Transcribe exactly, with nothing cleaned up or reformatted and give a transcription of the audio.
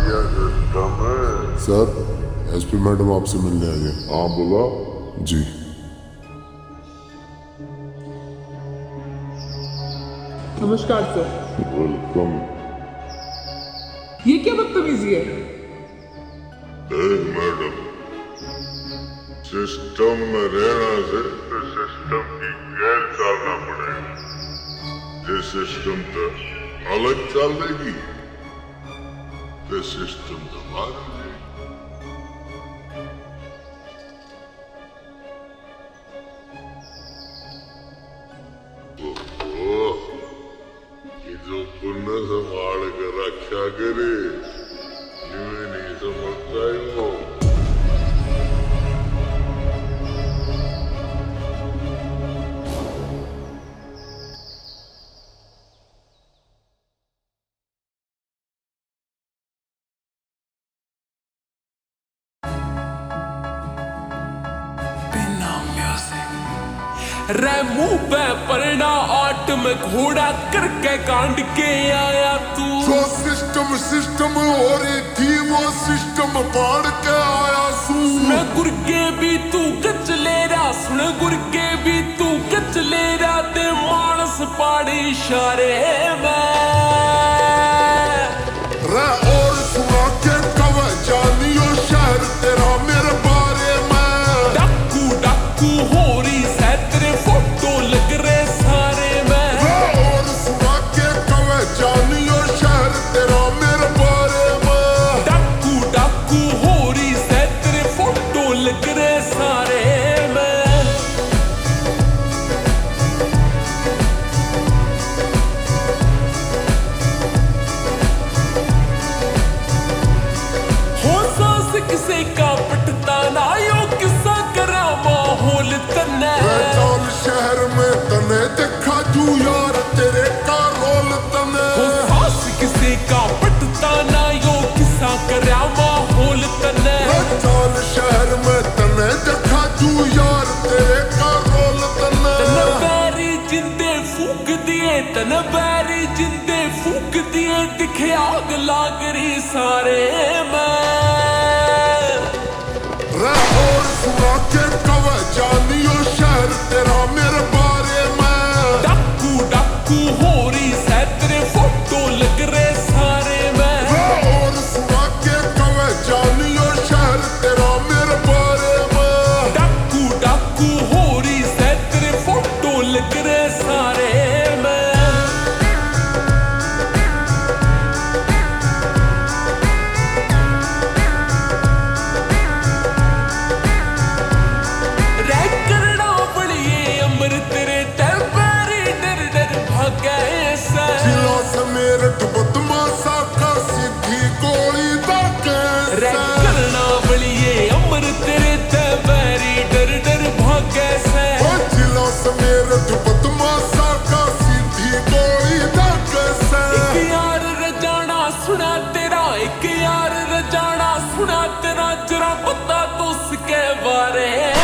बढ़िया सिस्टम है। Sir SP madam आपसे मिलने आई है। हाँ बोला। जी नमस्कार सर। वेलकम। ये क्या बदतमीजी है? देख मैडम, सिस्टम में रहना से तो सिस्टम की गैर चलना पड़ेगा। ये सिस्टम तो अलग चलेगी तो सिस्टम तो बाहर हो जाएगी। ओहो, ये जो पुण्य संभाल कर रक्षा करे इन्हें नहीं समझता है वो। रे मुंह पे पलड़ा आट में घोड़ा करके कांड के आया तू। जो सिस्टम सिस्टम हो रही थी वो सिस्टम पाड़ के आया सू। सुन गुरके भी तू कच ले रहा, सुन गुरके भी तू कच ले रहा, ते मानस पाड़े इशारे में रे और सुना के कव जानियो शहर तेरा मेरे बारे में। डाकू डाकू हो रही से तेरे फोटो लग रहे सारे में। रे और सुना के कव जानियो शहर तेरा मेरे बारे में। डाकू डाकू हो रही से तेरे फोटो लग रहे सारे में। हो सांस किसे का पटता ना यो किस्सा करा माहौल तन्ने। रे चाल शहर में तने देखा जू यार तेरे का रोल तने। हो सांस किसे का पटता ना यो किस्सा करा माहौल तन्ने। रे चाल शहर में तने देखा जू यार तेरे का रोल तने। तन बैरी जिंदे फूक दिए, तन बैरी जिंदे फूक दिए, दिखे आग लाग रही सारे में। रे और सुना के कव जानियो शहर तेरा मेरे बारे में। डाकू डाकू हो रही से तेरे फोटो लग रहे सारे में। रे और सुना के कव जानियो शहर तेरा मेरे बारे में। डाकू डाकू हो रही से तेरे फोटो लग रहे सारे में। रे करना बड़िए अमर तेरे तैर पैरी डर डर भागे से। जिला से मेरठ बदमाशा का सीधी गोली दागे रे करना बड़िए अमर तेरे तैर पैरी डर डर भागे से। ओ जिला से मेरठ बदमाशा का सीधी गोली दागे से। एक यार रजाना सुना तेरा, एक यार रजाना सुना तेरा, जरा बता तो उसके बारे